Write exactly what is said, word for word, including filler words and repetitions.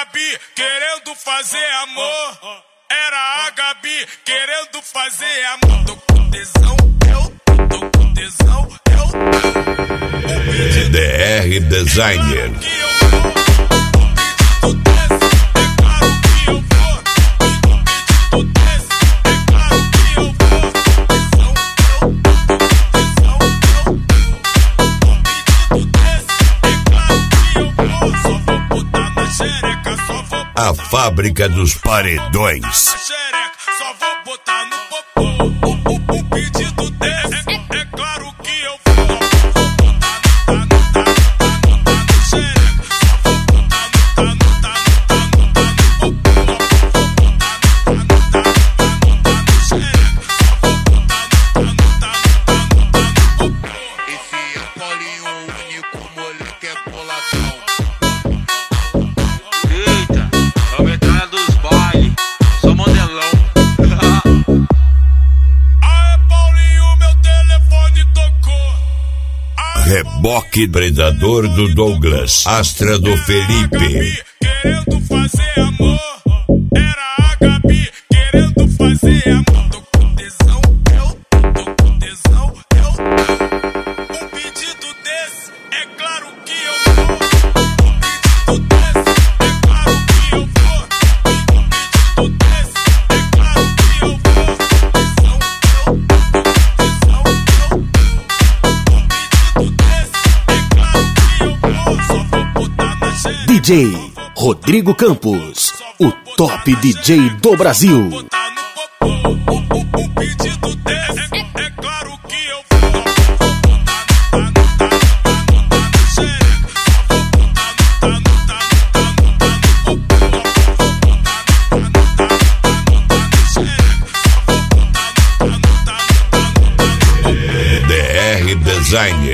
Gabi querendo fazer amor. Era a Gabi querendo fazer amor. Tô com tesão, eu tô com tesão, eu. D R Designer. A fábrica dos paredões. Só vou botar no popô. O pedido desse é, é claro que eu vou. Esse é o Paulinho, o único moleque é boladão. Reboque predador do Douglas, Astra do Felipe. Querendo fazer amor. Era a Gabi querendo fazer amor. Tô com tesão, eu tô com tesão, eu. Um pedido desse é claro que eu vou. Um pedido desse é claro que eu vou. Um pedido desse é claro que eu vou. Tesão, eu tô com tesão, eu. D J Rodrigo Campos, o top D J do Brasil. O pedido desse é claro que eu D R Designer.